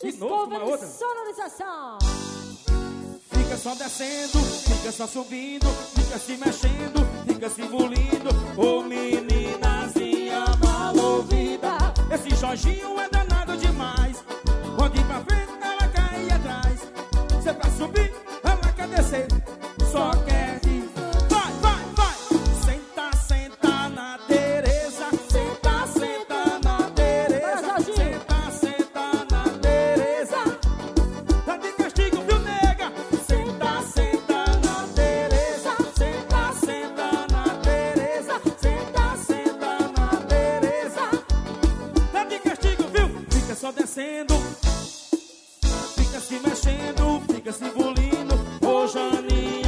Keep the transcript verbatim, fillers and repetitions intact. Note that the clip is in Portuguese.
De novo, uma outra. Sonorização. Fica só descendo, fica só subindo, fica se mexendo, fica se engolindo. Ô meninazinha mal ouvida, esse Jorginho é danado demais. Pode ir pra frente, ela cai atrás. Cê pra subir, ela quer descer. Só quer ir. Vai, vai, vai. Senta, senta na Tereza. Senta, senta na Tereza. Senta, senta na Tereza. Tá de castigo, viu, nega? Senta, senta na Tereza. Senta, senta na Tereza. Senta, senta na Tereza. Tá de castigo, viu? Fica só descendo, fica se mexendo, fica se engolindo. Ô, Janinha.